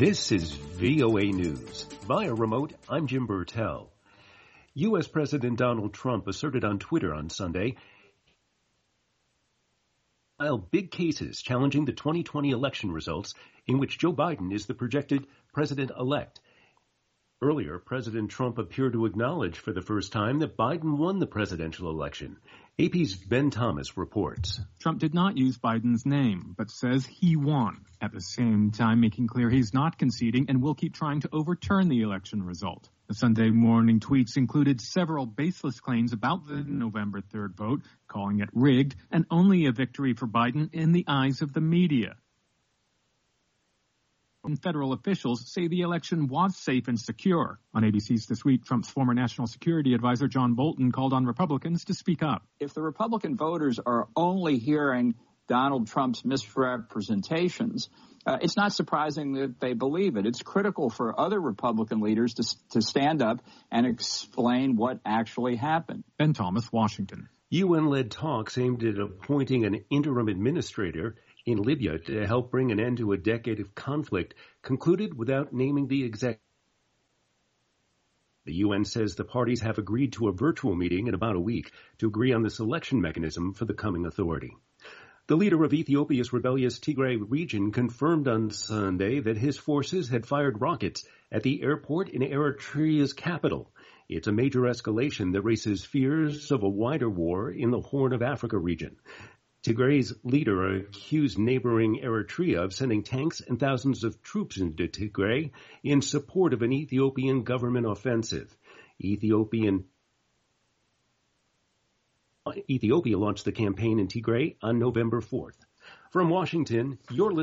This is VOA News. Via remote, I'm Jim Burtell. U.S. President Donald Trump asserted on Twitter on Sunday filed big cases challenging the 2020 election results in which Joe Biden is the projected president-elect. Earlier, President Trump appeared to acknowledge for the first time that Biden won the presidential election. AP's Ben Thomas reports. Trump did not use Biden's name, but says he won, at the same time making clear he's not conceding and will keep trying to overturn the election result. The Sunday morning tweets included several baseless claims about the November 3rd vote, calling it rigged and only a victory for Biden in the eyes of the media. Federal officials say the election was safe and secure. On ABC's This Week, Trump's former national security advisor John Bolton called on Republicans to speak up. If the Republican voters are only hearing Donald Trump's misrepresentations, it's not surprising that they believe it. It's critical for other Republican leaders to stand up and explain what actually happened. Ben Thomas, Washington. UN-led talks aimed at appointing an interim administrator in Libya to help bring an end to a decade of conflict concluded without naming the executive. The UN says the parties have agreed to a virtual meeting in about a week to agree on the selection mechanism for the coming authority. The leader of Ethiopia's rebellious Tigray region confirmed on Sunday that his forces had fired rockets at the airport in Eritrea's capital. It's a major escalation that raises fears of a wider war in the Horn of Africa region. Tigray's leader accused neighboring Eritrea of sending tanks and thousands of troops into Tigray in support of an Ethiopian government offensive. Ethiopia launched the campaign in Tigray on November 4th. From Washington, you're listening